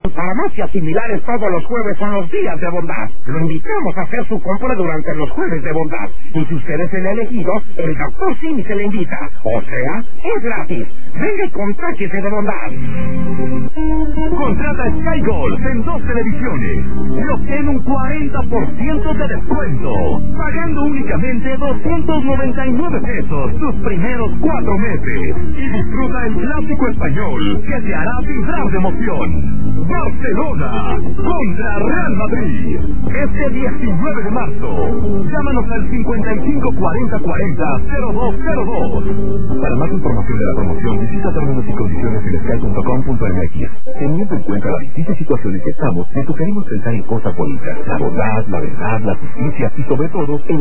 Farmacias similares todos los jueves son los días de bondad. Lo invitamos a hacer su compra durante los jueves de bondad. Y si usted es el elegido, el doctor Simi se le invita. O sea, es gratis. Venga y contáquese de bondad. Contrata Sky Gold en 2 televisiones y obtén un 40% de descuento, pagando únicamente 299 pesos sus primeros 4 meses. Y disfruta el clásico español que te hará vibrar de emoción. Barcelona contra Real Madrid, este 19 de marzo. Llámanos al 554040-0202. Para más información de la promoción, visita términos y condiciones en sky.com.mx. Teniendo en cuenta la difícil situación en que estamos, le sugerimos pensar en cosas bonitas: la bondad, la verdad, la justicia y sobre todo en